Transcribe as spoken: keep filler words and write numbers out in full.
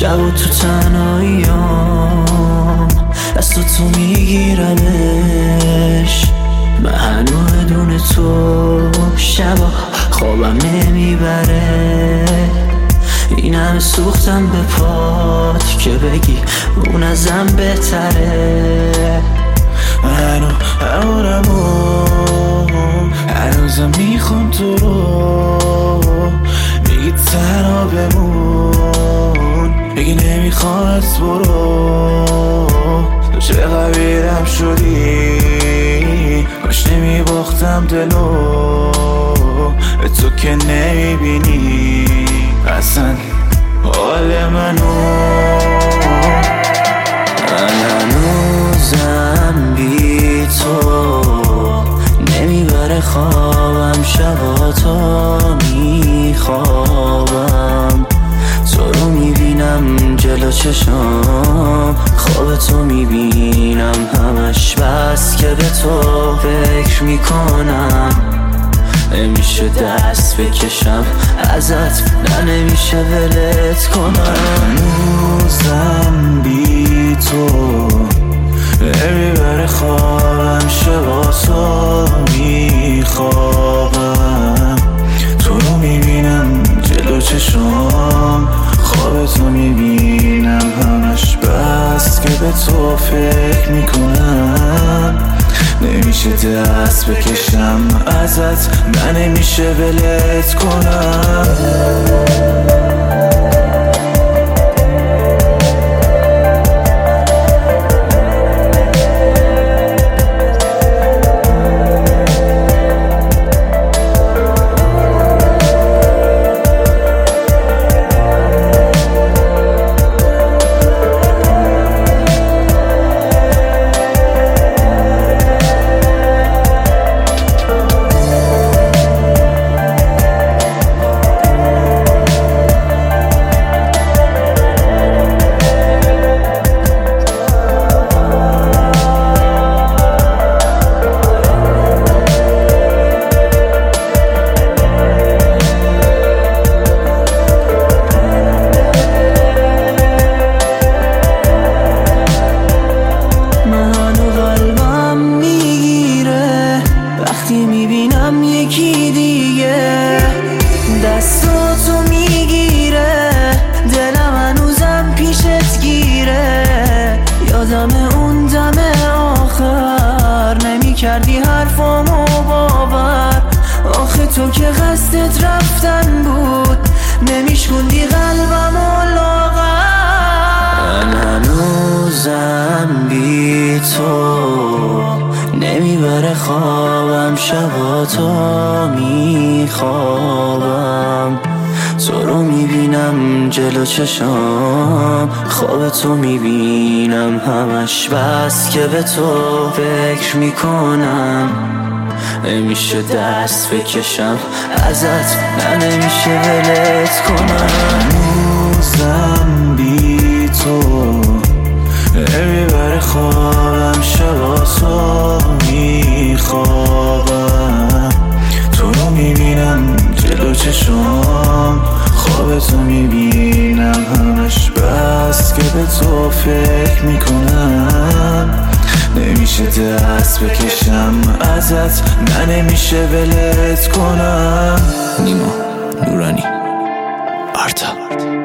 شب و تو تنهاییام دست تو میگیرمش، من هنو بدون تو شبا خوابم نمیبره. این همه سوختم به پات که بگی اون ازم بهتره. منو همونمون هنوزم میخوام تو رو، میگی تنها بمون، میگی نمیخوامت برو. تو چه قبیرم شدی، باش نمیباختم دلو، به تو که نمیبینی اصلا حال منو. من هنوزم بی تو نمیبره خوابم، شبا تا میخوابم تو رو میبینم جلو چشام، خواب تو میبینم همش، بس که به تو فکر میکنم نمیشه دست بکشم ازت، نه نمیشه ولت کنم. هنوزم بی تو نمیبره خوابم، شبا تو میخوابم تو رو میبینم جلو چشام، خواب تو میبینم همش، بس که به تو فکر میکنم نمیشه دست بکشم ازت، نه نمیشه ولت کنم. میبینم یکی دیگه دستاتو میگیره، دلم هنوزم پیشت گیره. یادم اون دم آخر نمیکردی حرفامو باور، آخه تو که قصدت رفتن بود نمیشکندی قلبمو لاغر. من هنوزم بی تو نمیبره خوابم، شبا تا میخوابم تو رو میبینم جلو چشام، خواب تو میبینم همش، بس که به تو فکر میکنم نمیشه دست بکشم ازت، نه نمیشه ولت کنم. هنوزم بی تو نمیبره خوابم، شبا تو میخوابم تو رو میبینم جلو چشام، خواب تو میبینم همش، بس که به تو فکر میکنم نمیشه دست بکشم ازت، نه نمیشه ولت کنم. نیما نورانی آرتا.